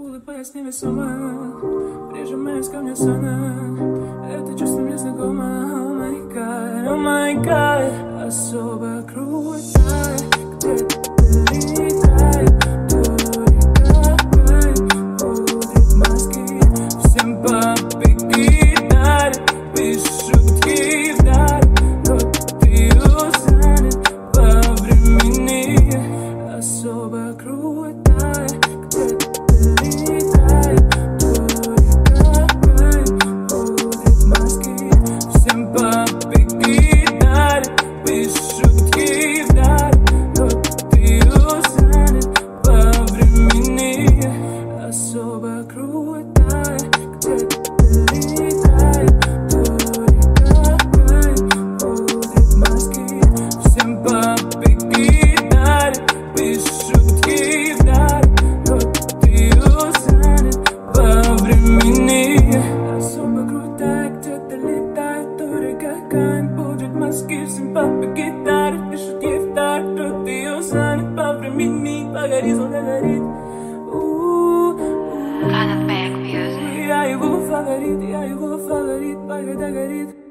улыбаясь невесомо, прижимаясь ко мне сонно. Это чувство мне знакомо. О май гад, особо круто, где ты летает, будет маски, всем покидать, без шутки вдаль, рот ее занят по времени. Особо круто, где ты летает, будет маски, всем покидать, без шутки вдаль, рот ее занят по времени. Особо круто, где ты летает, будет маски, всем покидать, без шутки вдаль, рот ее занят по времени. Особо круто, где ты летает, какая будет маски, всем покидать, без шутки вдаль, рот ее занят по времени. По горизонту горит. Kind of back music. Я его фаворит, погода горит.